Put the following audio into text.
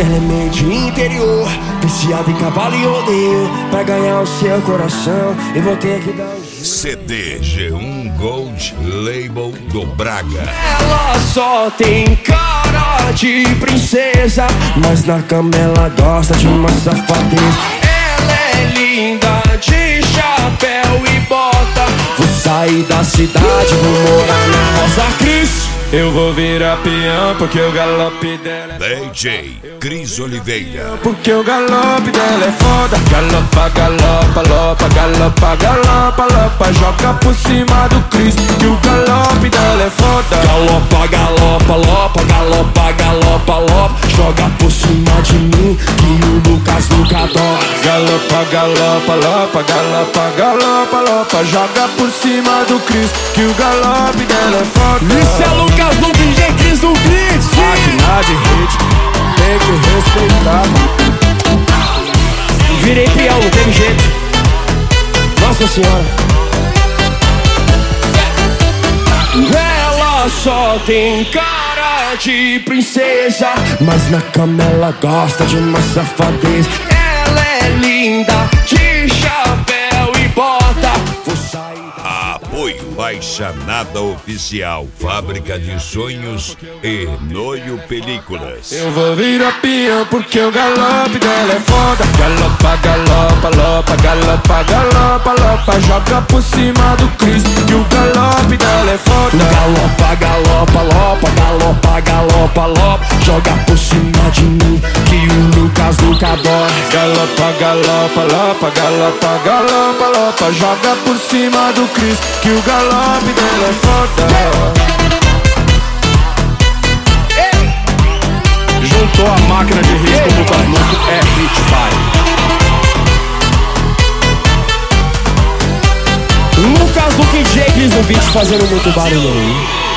Ela é meio de interior, viciada em cavalo e rodeio. Pra ganhar o seu coração, eu vou ter que dar um jeito. CD G1 Gold Label do Braga. Ela só tem cara de princesa, mas na cama ela gosta de uma safadeza. Ela é linda de chapéu e bota. Vou sair da cidade, vou morar na Rosa Cris. Eu vou virar peão porque o galope dela é DJ Cris Oliveira. porque o galope dela é foda. Galopa, galopa, lopa, galopa, galopa, lopa. Joga por cima do Cris que o galope dela é foda. Galopa, galopa, lopa, galopa, galopa, lopa. Joga por cima de mim que o Lucas nunca adora. Galopa, galopa, lopa, galopa, galopa, lopa. Joga por cima do Cris que o galope dela é foda. Isso é Lucas do DJ Cris do Blitz. Máquina de hit, tem que respeitar. Virei peão, não teve jeito. Nossa senhora. Ela só tem cara de princesa, mas na cama ela gosta de uma safadeza. Ela é linda de chapéu e bota. Vou sair da... Apoio Baixa Nada Oficial, Fábrica de Sonhos e Noio Películas. Eu vou virar peão porque o galope dela é foda. Galopa, galopa, lopa, galopa, galopa, lopa. Joga por cima do Cris que o galope dela é foda. Galopa, galopa, lopa, galopa, galopa, lopa. Joga por cima de mim que o Lucas nunca adora. Galopa, galopa, lopa, galopa, galopa, lopa. Joga por cima do Cris que o galope dela é foda. Juntou a máquina de risco com o Lucas Louco, é hit by Lucas Luke e DJ Cris no beat fazendo muito barulho.